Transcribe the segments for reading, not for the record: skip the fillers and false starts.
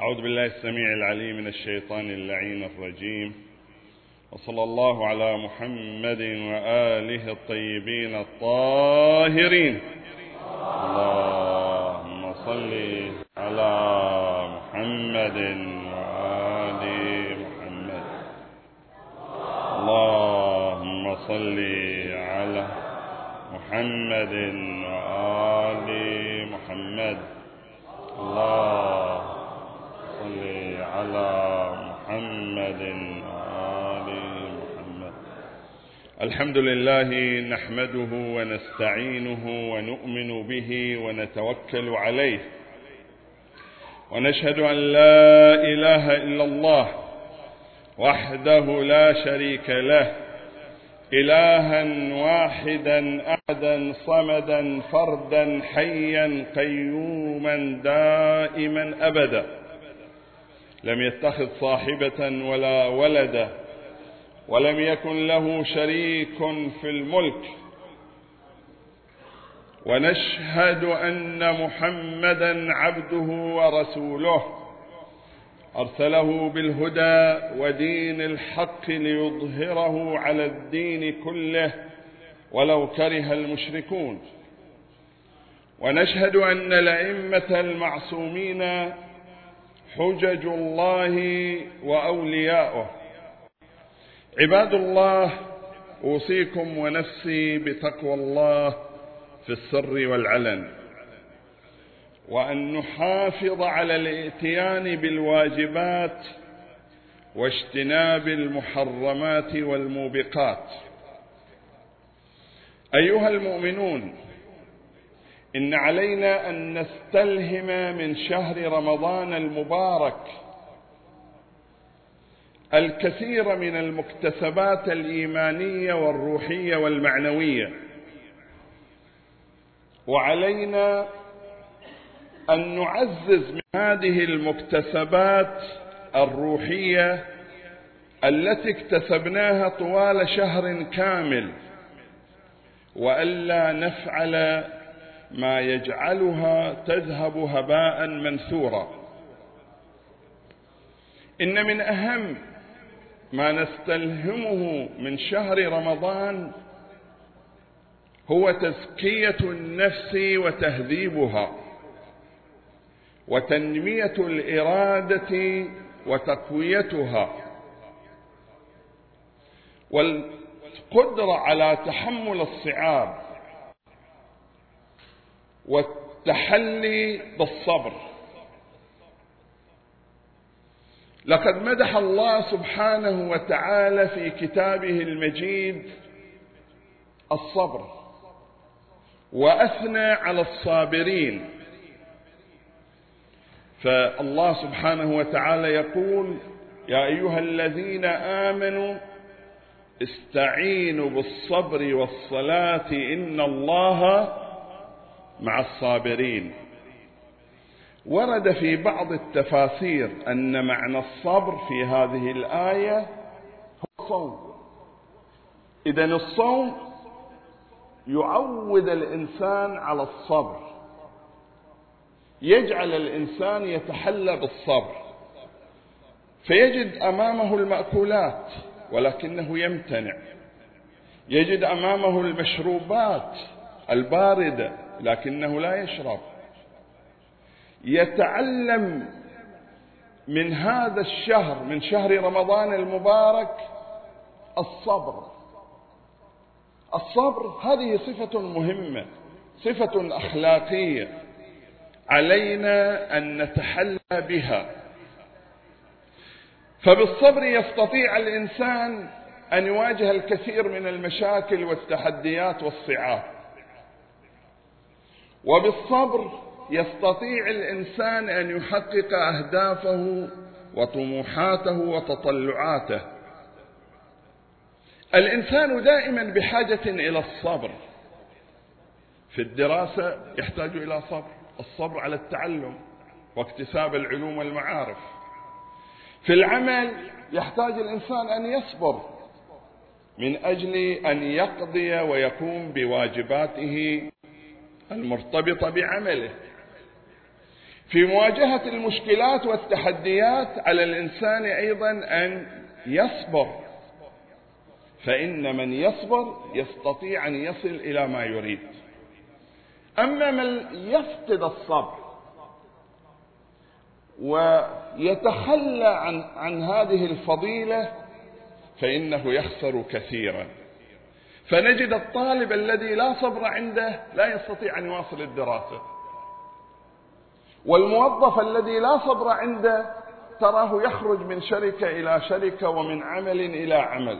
أعوذ بالله السميع العليم من الشيطان اللعين الرجيم، وصلى الله على محمد وآله الطيبين الطاهرين. اللهم صل على محمد وآل محمد. اللهم صل على محمد وآل محمد. اللهم صل على محمد وآل محمد. الحمد لله نحمده ونستعينه ونؤمن به ونتوكل عليه، ونشهد أن لا إله إلا الله وحده لا شريك له، إلها واحدا أحدا صمدا فردا حيا قيوما دائما أبدا، لم يتخذ صاحبة ولا ولدا، ولم يكن له شريك في الملك، ونشهد أن محمدا عبده ورسوله، أرسله بالهدى ودين الحق ليظهره على الدين كله ولو كره المشركون. ونشهد أن الأئمة المعصومين حجج الله وأولياؤه. عباد الله، أوصيكم ونفسي بتقوى الله في السر والعلن، وأن نحافظ على الاتيان بالواجبات واجتناب المحرمات والموبقات. أيها المؤمنون، إن علينا أن نستلهم من شهر رمضان المبارك الكثير من المكتسبات الإيمانية والروحية والمعنوية، وعلينا أن نعزز من هذه المكتسبات الروحية التي اكتسبناها طوال شهر كامل، وألا نفعل ما يجعلها تذهب هباء منثورا. إن من أهم ما نستلهمه من شهر رمضان هو تزكية النفس وتهذيبها، وتنمية الإرادة وتقويتها، والقدرة على تحمل الصعاب، والتحلي بالصبر. لقد مدح الله سبحانه وتعالى في كتابه المجيد الصبر، وأثنى على الصابرين. فالله سبحانه وتعالى يقول: يا أيها الذين آمنوا استعينوا بالصبر والصلاة إن الله مع الصابرين. ورد في بعض التفاسير أن معنى الصبر في هذه الآية هو الصوم. إذن الصوم يعود الإنسان على الصبر، يجعل الإنسان يتحلى بالصبر، فيجد أمامه المأكولات ولكنه يمتنع، يجد أمامه المشروبات الباردة لكنه لا يشرب. يتعلم من هذا الشهر، من شهر رمضان المبارك، الصبر. الصبر هذه صفة مهمة، صفة أخلاقية علينا أن نتحلى بها. فبالصبر يستطيع الإنسان أن يواجه الكثير من المشاكل والتحديات والصعاب، وبالصبر يستطيع الإنسان أن يحقق أهدافه وطموحاته وتطلعاته. الإنسان دائما بحاجة إلى الصبر. في الدراسة يحتاج إلى صبر، الصبر على التعلم واكتساب العلوم والمعارف. في العمل يحتاج الإنسان أن يصبر من أجل أن يقضي ويقوم بواجباته المرتبطة بعمله. في مواجهة المشكلات والتحديات على الإنسان أيضا أن يصبر، فإن من يصبر يستطيع أن يصل إلى ما يريد. أما من يفقد الصبر ويتخلى عن هذه الفضيلة فإنه يخسر كثيرا. فنجد الطالب الذي لا صبر عنده لا يستطيع أن يواصل الدراسة، والموظف الذي لا صبر عنده تراه يخرج من شركة إلى شركة ومن عمل إلى عمل.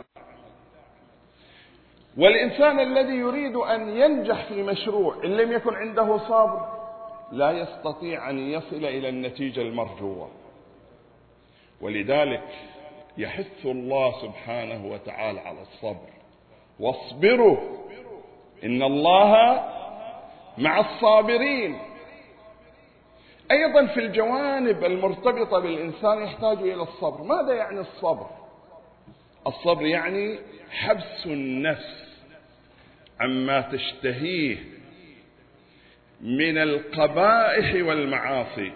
والإنسان الذي يريد أن ينجح في مشروع إن لم يكن عنده صبر لا يستطيع أن يصل إلى النتيجة المرجوة. ولذلك يحث الله سبحانه وتعالى على الصبر، واصبروا إن الله مع الصابرين. أيضا في الجوانب المرتبطة بالإنسان يحتاج إلى الصبر. ماذا يعني الصبر؟ الصبر يعني حبس النفس عما تشتهيه من القبائح والمعاصي،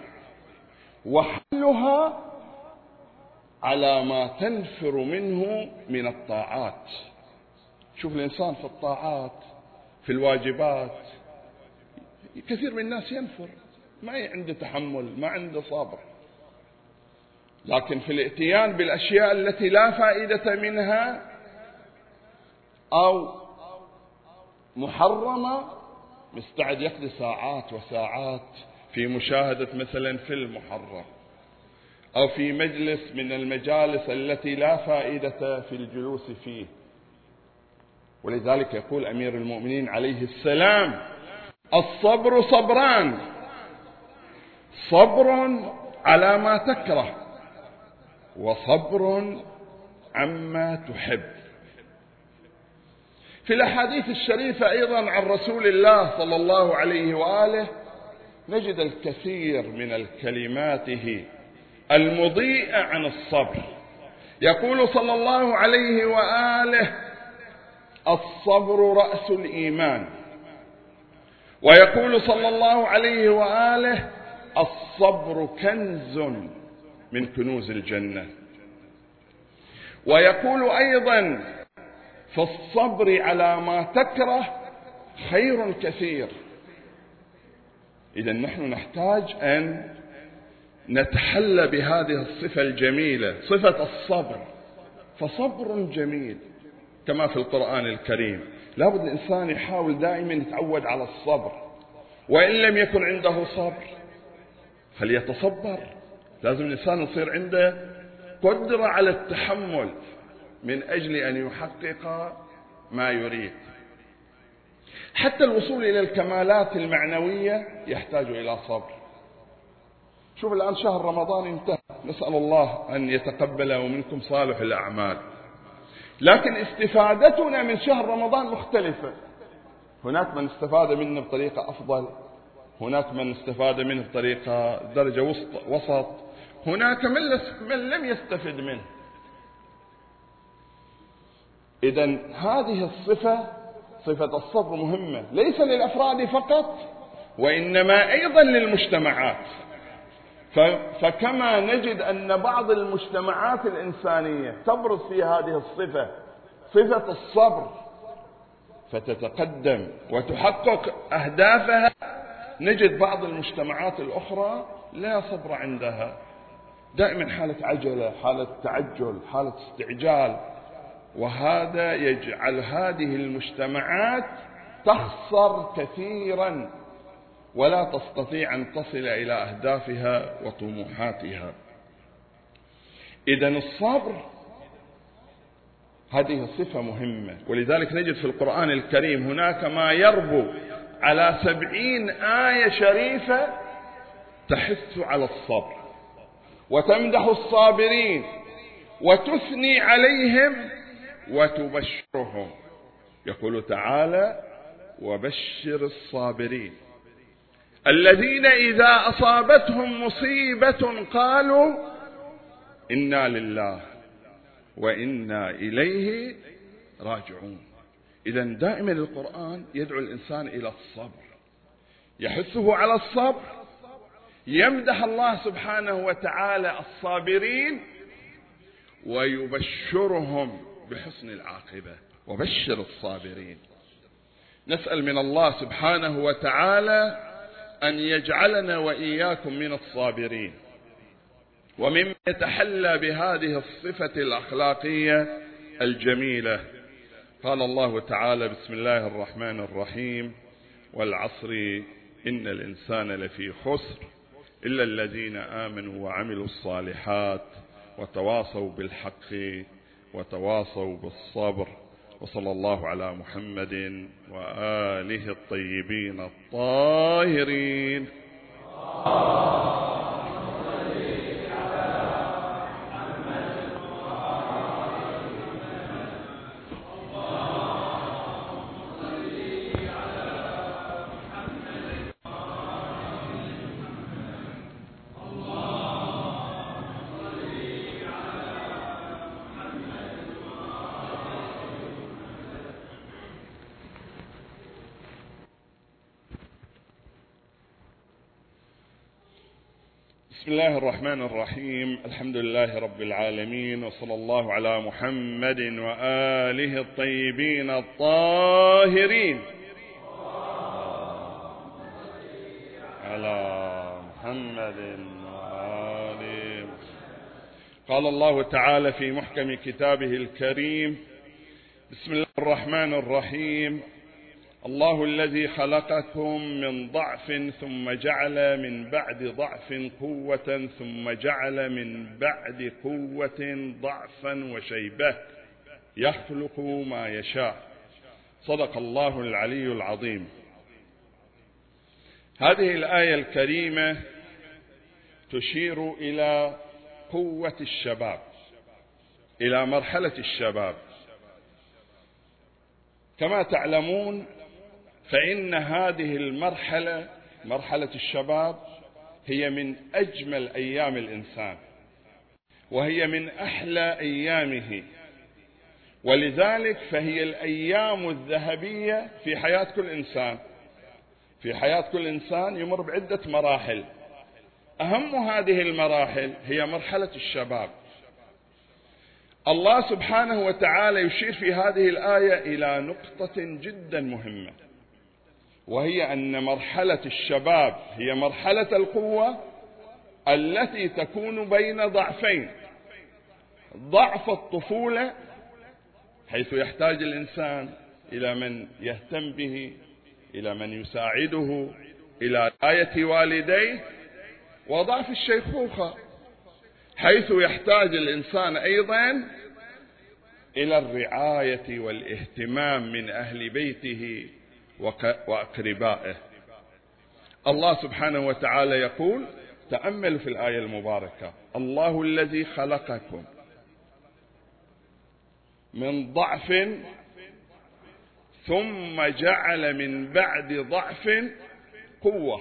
وحملها على ما تنفر منه من الطاعات. شوف الإنسان في الطاعات في الواجبات كثير من الناس ينفر، ما عنده تحمل، ما عنده صبر. لكن في الاتيان بالأشياء التي لا فائدة منها أو محرمة مستعد يقضي ساعات وساعات في مشاهدة مثلا فيلم محرم أو في مجلس من المجالس التي لا فائدة في الجلوس فيه. ولذلك يقول أمير المؤمنين عليه السلام: الصبر صبران، صبر على ما تكره وصبر عما تحب. في الأحاديث الشريفة أيضا عن رسول الله صلى الله عليه وآله نجد الكثير من الكلماته المضيئة عن الصبر. يقول صلى الله عليه وآله: الصبر رأس الإيمان. ويقول صلى الله عليه وآله: الصبر كنز من كنوز الجنة. ويقول أيضا: في الصبر على ما تكره خير كثير. إذا نحن نحتاج أن نتحلى بهذه الصفة الجميلة، صفة الصبر. فصبر جميل كما في القرآن الكريم. لابد الإنسان يحاول دائما يتعود على الصبر، وإن لم يكن عنده صبر فليتصبر. لازم الإنسان يصير عنده قدرة على التحمل من أجل أن يحقق ما يريد. حتى الوصول إلى الكمالات المعنوية يحتاج إلى صبر. شوف الآن شهر رمضان انتهى، نسأل الله أن يتقبل ومنكم صالح الأعمال، لكن استفادتنا من شهر رمضان مختلفة. هناك من استفاد منه بطريقة أفضل، هناك من استفاد منه بطريقة درجة وسط، هناك من لم يستفد منه. إذن هذه الصفة، صفة الصبر، مهمة ليس للأفراد فقط وإنما أيضا للمجتمعات. فكما نجد أن بعض المجتمعات الإنسانية تبرز في هذه الصفة، صفة الصبر، فتتقدم وتحقق أهدافها، نجد بعض المجتمعات الأخرى لا صبر عندها، دائما حالة عجلة، حالة تعجل، حالة استعجال. وهذا يجعل هذه المجتمعات تخسر كثيرا ولا تستطيع أن تصل إلى أهدافها وطموحاتها. إذن الصبر هذه صفة مهمة. ولذلك نجد في القرآن الكريم هناك ما يربو على 70 آية شريفة تحث على الصبر وتمدح الصابرين وتثني عليهم وتبشرهم. يقول تعالى: وبشر الصابرين الذين إذا أصابتهم مصيبة قالوا إنا لله وإنا إليه راجعون. إذن دائما القرآن يدعو الإنسان إلى الصبر، يحثه على الصبر، يمدح الله سبحانه وتعالى الصابرين ويبشرهم بحسن العاقبة. وبشر الصابرين. نسأل من الله سبحانه وتعالى أن يجعلنا وإياكم من الصابرين، وممن يتحلى بهذه الصفة الأخلاقية الجميلة. قال الله تعالى: بسم الله الرحمن الرحيم: والعصر إن الإنسان لفي خسر إلا الذين آمنوا وعملوا الصالحات وتواصوا بالحق وتواصوا بالصبر. وصلى الله على محمد وآله الطيبين الطاهرين. بسم الله الرحمن الرحيم. الحمد لله رب العالمين، وصلى الله على محمد وآله الطيبين الطاهرين. على محمد وآله. قال الله تعالى في محكم كتابه الكريم: بسم الله الرحمن الرحيم: الله الذي خلقكم من ضعف ثم جعل من بعد ضعف قوة ثم جعل من بعد قوة ضعفا وشيبة يخلق ما يشاء. صدق الله العلي العظيم. هذه الآية الكريمة تشير إلى قوة الشباب، إلى مرحلة الشباب. كما تعلمون فإن هذه المرحلة، مرحلة الشباب، هي من أجمل أيام الإنسان، وهي من أحلى أيامه، ولذلك فهي الأيام الذهبية في حياة كل إنسان. في حياة كل إنسان يمر بعدة مراحل، أهم هذه المراحل هي مرحلة الشباب. الله سبحانه وتعالى يشير في هذه الآية إلى نقطة جدا مهمة، وهي أن مرحلة الشباب هي مرحلة القوة التي تكون بين ضعفين: ضعف الطفولة حيث يحتاج الإنسان إلى من يهتم به، إلى من يساعده، إلى رعاية والديه، وضعف الشيخوخة حيث يحتاج الإنسان أيضا إلى الرعاية والاهتمام من أهل بيته وأقربائه. الله سبحانه وتعالى يقول: تأملوا في الآية المباركة: الله الذي خلقكم من ضعف ثم جعل من بعد ضعف قوة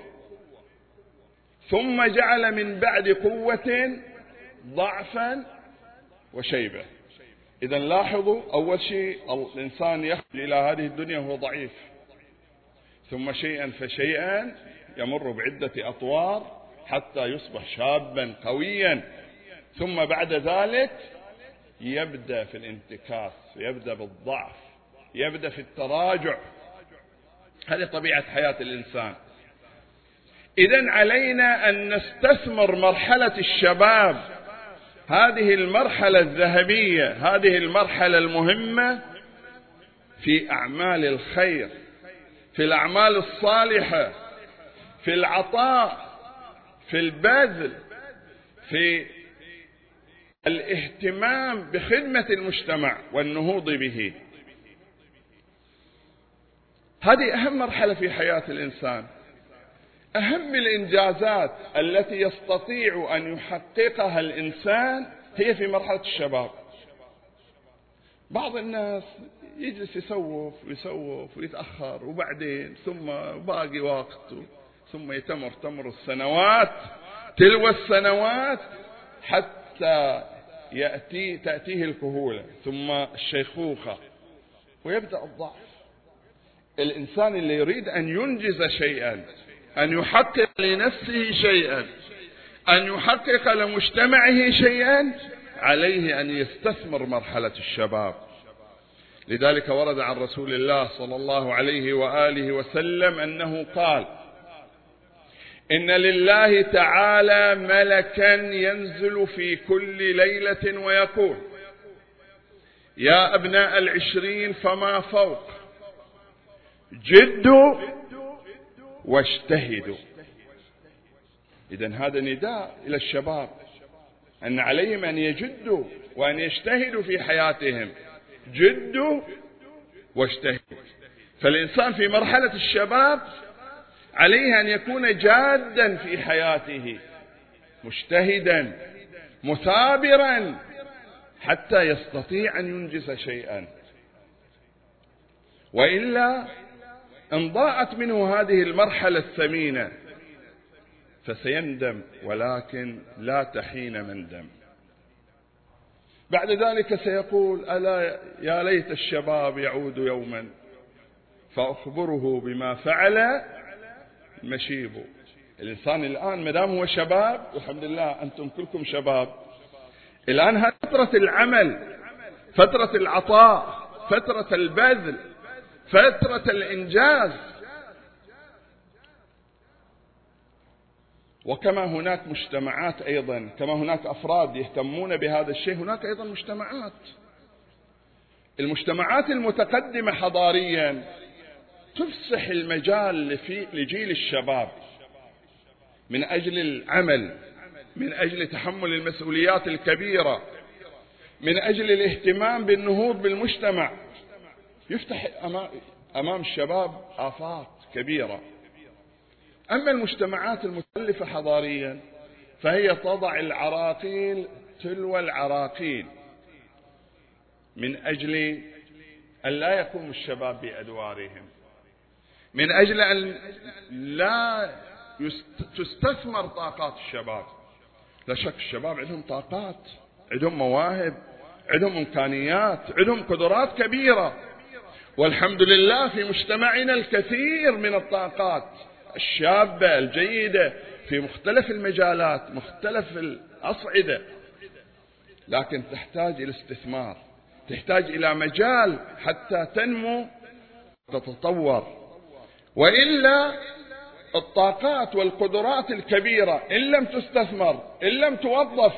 ثم جعل من بعد قوة ضعفا وشيبة. إذا لاحظوا، أول شيء الإنسان يخرج إلى هذه الدنيا وهو ضعيف، ثم شيئا فشيئا يمر بعدة أطوار حتى يصبح شابا قويا، ثم بعد ذلك يبدأ في الانتكاس، يبدأ بالضعف، يبدأ في التراجع. هذه طبيعة حياة الإنسان. إذن علينا أن نستثمر مرحلة الشباب، هذه المرحلة الذهبية، هذه المرحلة المهمة، في أعمال الخير، في الأعمال الصالحة، في العطاء، في البذل، في الاهتمام بخدمة المجتمع والنهوض به. هذه أهم مرحلة في حياة الإنسان. أهم الإنجازات التي يستطيع أن يحققها الإنسان هي في مرحلة الشباب. بعض الناس يجلس يسوف ويسوف ويتأخر، وبعدين ثم باقي وقت، ثم تمر السنوات تلو السنوات حتى تأتيه الكهولة ثم الشيخوخة ويبدأ الضعف. الإنسان اللي يريد أن ينجز شيئا، أن يحقق لنفسه شيئا، أن يحقق لمجتمعه شيئا، عليه أن يستثمر مرحلة الشباب. لذلك ورد عن رسول الله صلى الله عليه وآله وسلم أنه قال: إن لله تعالى ملكا ينزل في كل ليلة ويقول: يا أبناء 20 فما فوق، جدوا واجتهدوا. إذن هذا نداء إلى الشباب أن عليهم أن يجدوا وأن يجتهدوا في حياتهم. جدوا واجتهدوا. فالإنسان في مرحلة الشباب عليه أن يكون جادا في حياته، مجتهدا مثابرا، حتى يستطيع أن ينجز شيئا، وإلا إن ضاعت منه هذه المرحلة الثمينة فسيندم، ولكن لا تحين مندم. بعد ذلك سيقول: ألا يا ليت الشباب يعود يوما فأخبره بما فعل مشيب. الإنسان الآن مدام هو شباب، والحمد لله أنتم كلكم شباب، الآن هذه فترة العمل، فترة العطاء، فترة البذل، فترة الإنجاز. وكما هناك مجتمعات أيضا، كما هناك أفراد يهتمون بهذا الشيء، هناك أيضا مجتمعات. المجتمعات المتقدمة حضاريا تفسح المجال لجيل الشباب من أجل العمل، من أجل تحمل المسؤوليات الكبيرة، من أجل الاهتمام بالنهوض بالمجتمع. يفتح أمام الشباب آفاق كبيرة. أما المجتمعات المتخلفة حضاريا فهي تضع العراقيل تلو العراقيل من أجل أن لا يقوم الشباب بأدوارهم، من أجل أن لا تستثمر طاقات الشباب. لا شك الشباب عندهم طاقات، عندهم مواهب، عندهم إمكانيات، عندهم قدرات كبيرة، والحمد لله في مجتمعنا الكثير من الطاقات الشابة الجيدة في مختلف المجالات، مختلف الأصعدة، لكن تحتاج إلى استثمار، تحتاج إلى مجال حتى تنمو وتتطور. وإلا الطاقات والقدرات الكبيرة إن لم تستثمر، إن لم توظف،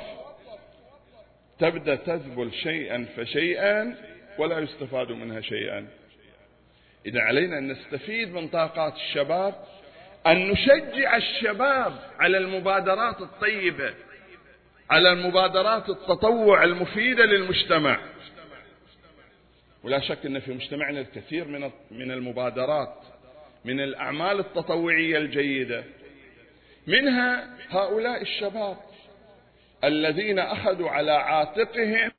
تبدأ تذبل شيئا فشيئا ولا يستفاد منها شيئا. إذا علينا أن نستفيد من طاقات الشباب، أن نشجع الشباب على المبادرات الطيبة، على المبادرات التطوع المفيدة للمجتمع. ولا شك أن في مجتمعنا الكثير من المبادرات، من الأعمال التطوعية الجيدة، منها هؤلاء الشباب الذين أخذوا على عاتقهم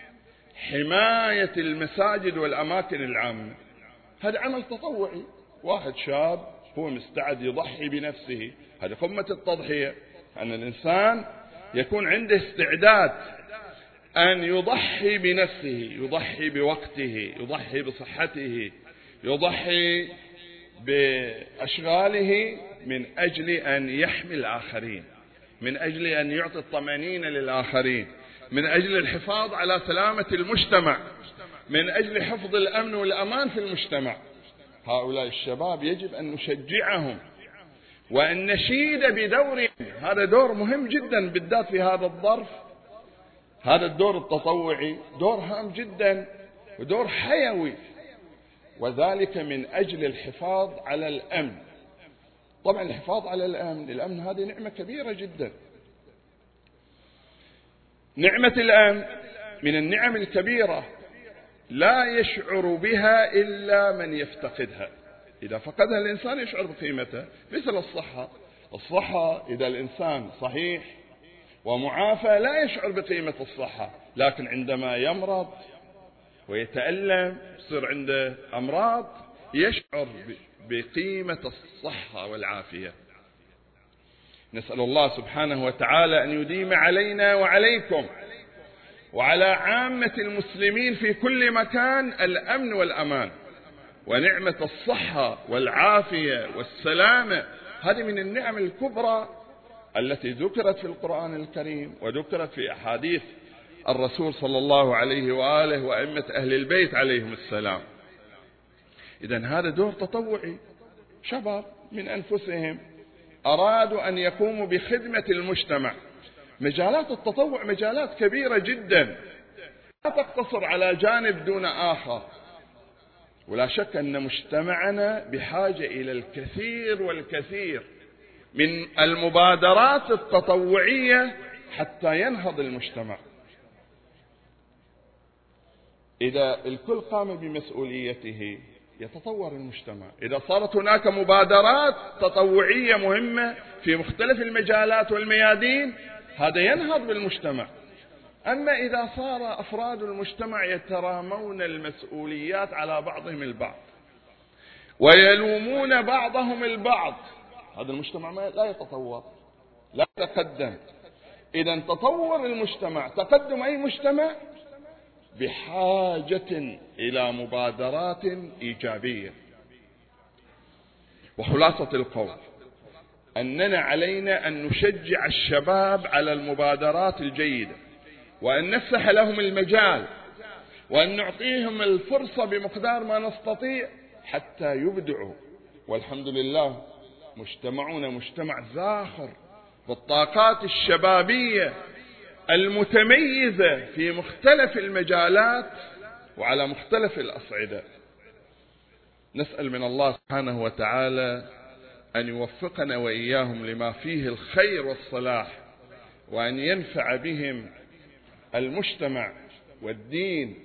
حماية المساجد والأماكن العامة. هذا عمل تطوعي، واحد شاب هو مستعد يضحي بنفسه، هذا قمة التضحية، أن الإنسان يكون عنده استعداد أن يضحي بنفسه، يضحي بوقته، يضحي بصحته، يضحي بأشغاله من أجل أن يحمي الآخرين، من أجل أن يعطي الطمأنينة للآخرين، من أجل الحفاظ على سلامة المجتمع، من أجل حفظ الأمن والأمان في المجتمع. هؤلاء الشباب يجب أن نشجعهم وأن نشيد بدورهم. هذا دور مهم جدا، بالذات في هذا الظرف. هذا الدور التطوعي دور هام جدا ودور حيوي، وذلك من أجل الحفاظ على الأمن. طبعا الحفاظ على الأمن هذه نعمة كبيرة جدا. نعمة الأمن من النعم الكبيرة لا يشعر بها إلا من يفتقدها. إذا فقدها الإنسان يشعر بقيمتها، مثل الصحة إذا الإنسان صحيح ومعافى لا يشعر بقيمة الصحة، لكن عندما يمرض ويتألم يصير عنده أمراض يشعر بقيمة الصحة والعافية. نسأل الله سبحانه وتعالى أن يديم علينا وعليكم وعلى عامة المسلمين في كل مكان الأمن والأمان ونعمة الصحة والعافية والسلامة. هذه من النعم الكبرى التي ذكرت في القرآن الكريم وذكرت في أحاديث الرسول صلى الله عليه وآله وأئمة أهل البيت عليهم السلام. إذن هذا دور تطوعي، شباب من أنفسهم أرادوا أن يقوموا بخدمة المجتمع. مجالات التطوع مجالات كبيرة جدا، لا تقتصر على جانب دون آخر، ولا شك أن مجتمعنا بحاجة إلى الكثير والكثير من المبادرات التطوعية حتى ينهض المجتمع. إذا الكل قام بمسؤوليته يتطور المجتمع. إذا صارت هناك مبادرات تطوعية مهمة في مختلف المجالات والميادين هذا ينهض بالمجتمع. أما إذا صار أفراد المجتمع يترامون المسؤوليات على بعضهم البعض ويلومون بعضهم البعض، هذا المجتمع لا يتطور، لا يتقدم. إذا تطور المجتمع، تقدم أي مجتمع بحاجة إلى مبادرات إيجابية. وخلاصة القول أننا علينا أن نشجع الشباب على المبادرات الجيدة، وأن نفتح لهم المجال، وأن نعطيهم الفرصة بمقدار ما نستطيع حتى يبدعوا. والحمد لله مجتمعنا مجتمع زاخر بالطاقات الشبابية المتميزة في مختلف المجالات وعلى مختلف الأصعدة. نسأل من الله سبحانه وتعالى أن يوفقنا وإياهم لما فيه الخير والصلاح، وأن ينفع بهم المجتمع والدين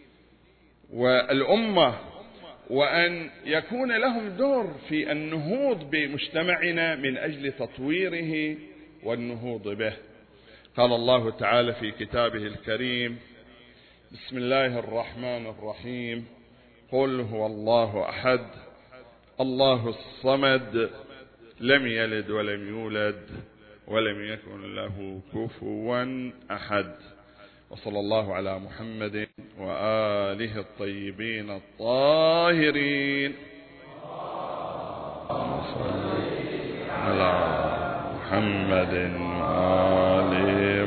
والأمة، وأن يكون لهم دور في النهوض بمجتمعنا من أجل تطويره والنهوض به. قال الله تعالى في كتابه الكريم: بسم الله الرحمن الرحيم، قل هو الله أحد الله الصمد لم يلد ولم يولد ولم يكن له كفوا أحد. وصلى الله على محمد وآله الطيبين الطاهرين. صلى على محمد وآله